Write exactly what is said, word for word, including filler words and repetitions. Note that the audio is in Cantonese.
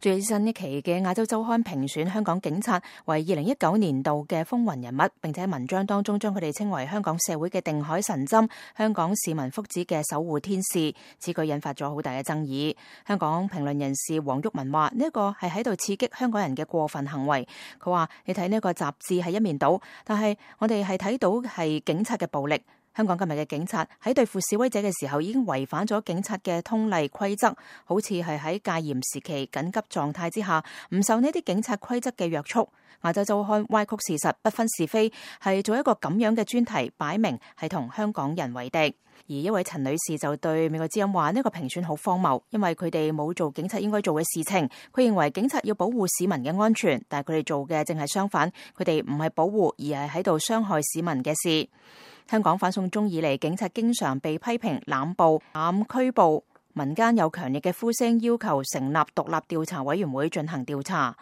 最新一期嘅亞洲週刊評選香港警察為二零一九年度嘅風雲人物，並且喺文章當中將佢哋稱為香港社會嘅定海神針、香港市民福祉嘅守護天使。此舉引發咗好大嘅爭議。香港評論人士黃毓民話：呢一個係喺度刺激香港人嘅過分行為。佢話：你睇呢個雜誌係一面倒，但係我哋係睇到係警察嘅暴力。香港今日嘅警察喺對付示威者嘅時候，已經違反咗警察嘅通例規則，好似係喺戒嚴時期緊急狀態之下，唔受呢啲警察規則嘅約束。亞洲週刊歪曲事實，不分是非，係做一個咁樣嘅專題，擺明係同香港人為敵。而一位陳女士就對美國之音話：呢個評選好荒謬，因為佢哋冇做警察應該做嘅事情。佢認為警察要保護市民嘅安全，但係佢哋做嘅正係相反，佢哋唔係保護，而係喺度傷害市民嘅事。香港反送中以嚟，警察經常被批評濫捕、濫拘捕，民間有強烈嘅呼聲，要求成立獨立調查委員會進行調查。